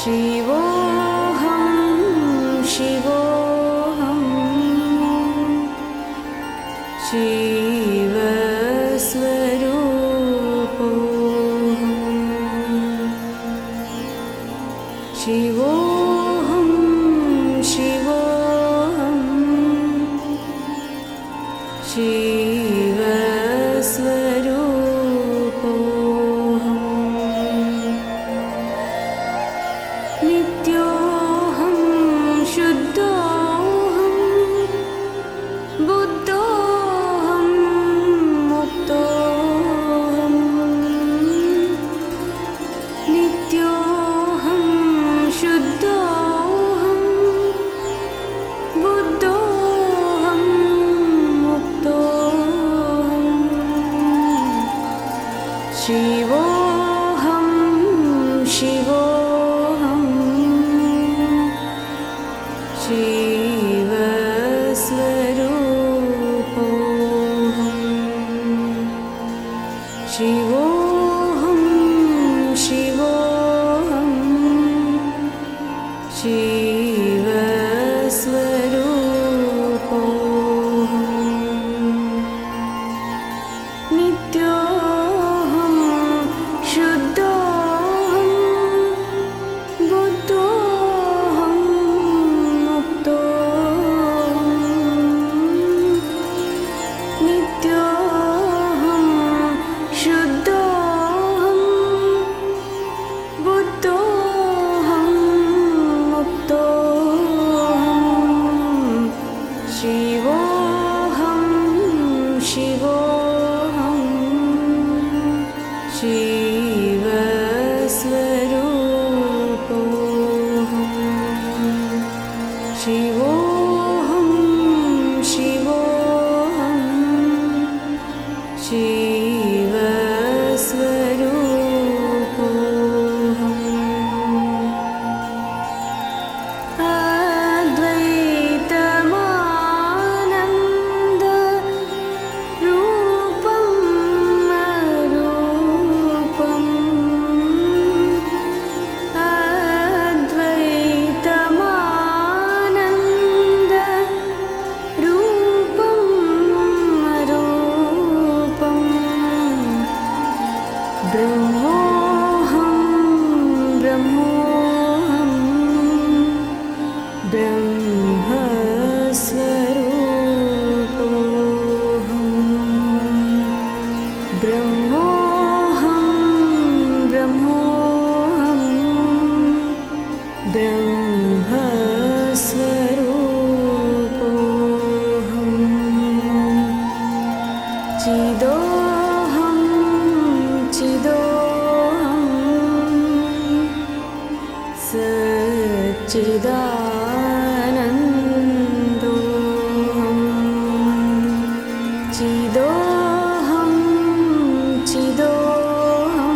शिवोऽहं शिवोऽहं शिवस्वरूपोऽहं शिवोऽहं शिवोऽहं शिवस्वरूपोऽहं नित्योऽहं शुद्धोऽहं बुद्धोऽहं मुक्तोऽहं नित्योऽहं शुद्धोऽहं बुद्धोऽहं मुक्तोऽहं शिवोऽहं शिवोऽहं शिवस्वरूपोऽहं शिवोऽहं शिवोऽहं शिवस्वरूपोऽहं नित्योऽहं शुद्धोऽहं बुद्धोऽहं मुक्तोऽहं नित्योऽहं शुद्धोऽहं बुद्धोऽहं मुक्तोऽहं शिवोऽहं शिवोऽहं शिवस्वरूपोऽहं शिवोऽहं शिवोऽहं शिवस्वरूपोऽहम् अद्वैतमानन्दरूपं अरूपम् अद्वैतमानन्दरूपं अरूपम् ब्रह्मोऽहं ब्रह्मोऽहं ब्रह्मस्वरूपोऽहं ब्रह्मोऽहं ब्रह्मोऽहं ब्रह्मस्वरूपोऽहं चिदोऽहं चिदोऽहं सच्चिदानन्दोऽहं चिदोऽहं चिदोऽहं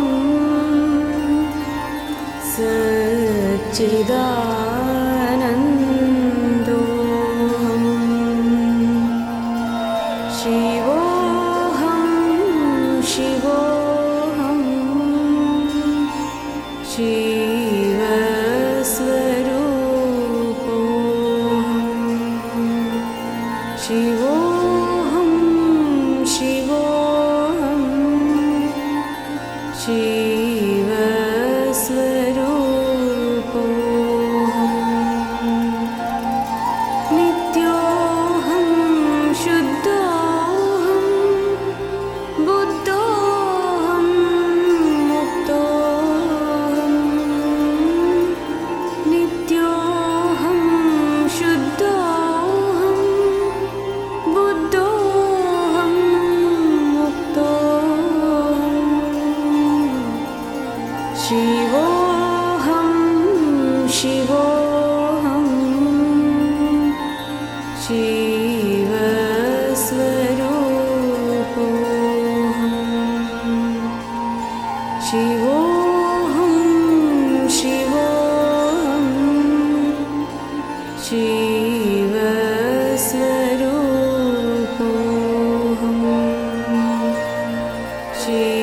सच्चिदानन्दोऽहं शिवोऽहं शिवोऽहं शिवस्वरूपोऽहं शिवोऽहं शिवोऽहं शिवस्वरूपोऽहं नित्योऽहं शुद्धोऽहं बुद्धोऽहं मुक्तोऽहं नित्योऽहं शुद्धोऽहं बुद्धोऽहं मुक्तोऽहं शिवोऽहं शिवोऽहं शिवस्वरूपोऽहं शिवोऽहं शिवोऽहं शिवस्वरूपोऽहं